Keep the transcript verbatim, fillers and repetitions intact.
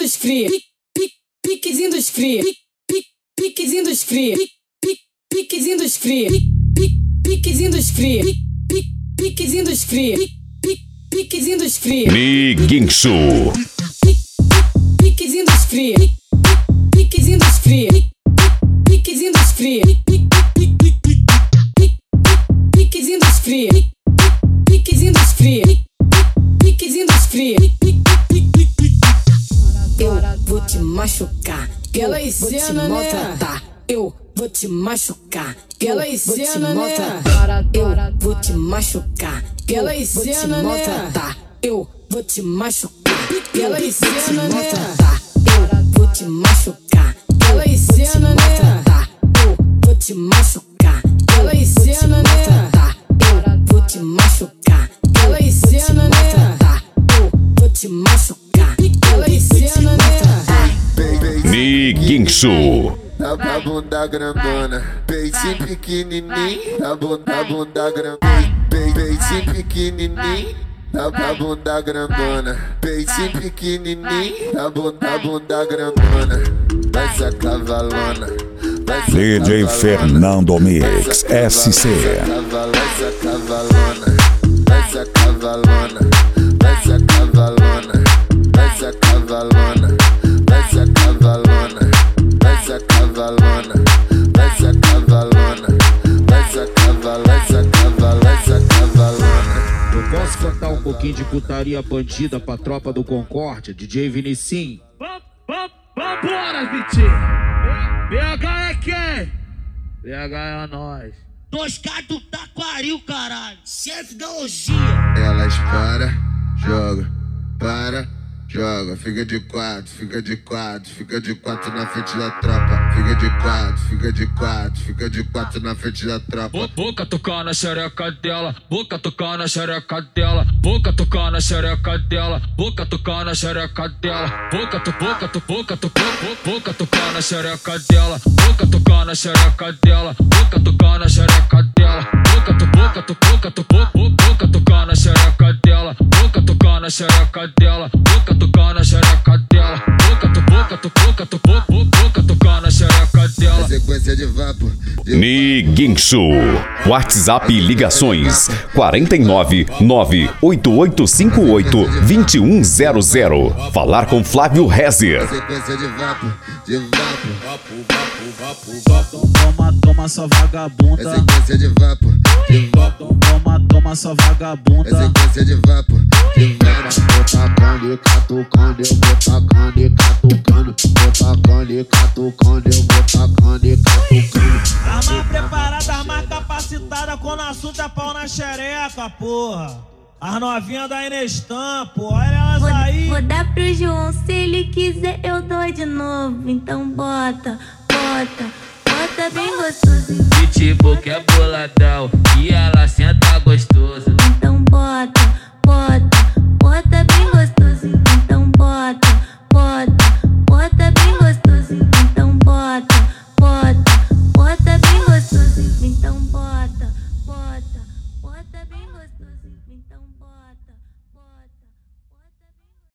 dos cria, piquezinho dos cria, piquezinho dos cria, piquezinho dos cria, piquezinho dos cria, piquezinho dos cria, piquezinho dos cria. Miguinho. Piquezinho dos cria, piquezinho dos cria, piquezinho dos cria, piquezinho dos cria, piquezinho dos cria, piquezinho dos cria. Eu vou te machucar, eu vou te maltratar, eu vou te machucar, eu vou te maltratar, eu vou te machucar, eu vou te maltratar, eu vou te machucar, eu vou te maltratar, eu vou te machucar, eu vou te maltratar, eu vou te machucar, eu vou te maltratar, eu vou te machucar, eu vou te maltratar, eu vou te machucar, eu vou te maltratar. Miguinho. A, a bunda grandona, peitinho pequenininho. A bunda, a bunda grandona, peitinho pequenininho. A, a bunda grandona, peitinho pequenininho. A bunda, a bunda grandona, vai se acavalona. D J Fernando Mix S C. Vai se acavalona, vai se acavalona, vai se acavalona, vai se acavalona, vai se acavalona, vai se acavalona, vai se acavalona, vai se acavalona, vai se acavalona, vai se acavalona. Eu posso cantar um pouquinho de putaria bandida pra tropa do Concórdia, D J Vinicinho? Vambora, Vitinho! B H é quem? B H é nós. Dois caras do Taquaril, caralho. Chefe da orgia. Elas para, joga, para, joga. Fica de quatro, fica de quatro, fica de quatro na frente da tropa. Fica de quatro, fica de quatro, fica de quatro na frente da tropa. Boca tocar na xereca dela, boca tocar na xereca dela, boca tocar na xereca dela, boca tocar na xereca dela, boca to boca to boca to boca tocar na xereca dela, boca tocar na xereca dela, boca tocar na xereca dela, boca to boca to boca to boca tocar na xereca dela, boca tocar na xereca dela, boca tocar na xereca dela, boca to boca to boca to boca tocar na xereca dela. Sequência de vapo. Miguinho. WhatsApp e ligações quarenta e nove, nove oito oito cinco oito, dois um zero zero. Falar com Flávio Rezer. Sequência de vapo, de vapo. Vapo, vapo, vapo, vapo. Toma, toma sua vagabunda. É sequência de vapo, de vapo. Toma, toma sua vagabunda. É sequência de vapo, de vapo. Vou tacando e catucando, eu vou tacando e catucando. Vou tacando e catucando, eu vou tacando e catucando. Arma preparada, arma capacitada, quando assunto é pau na xereca, porra. As novinhas da Inestam, porra, olha elas vou, aí. Vou dar pro João, se ele quiser eu dou de novo. Então bota, bota, bota bem gostoso. Pitbull que é boladão e ela senta gostoso. Então bota, bota, bota bem gostoso. Então bota, bota, bota bem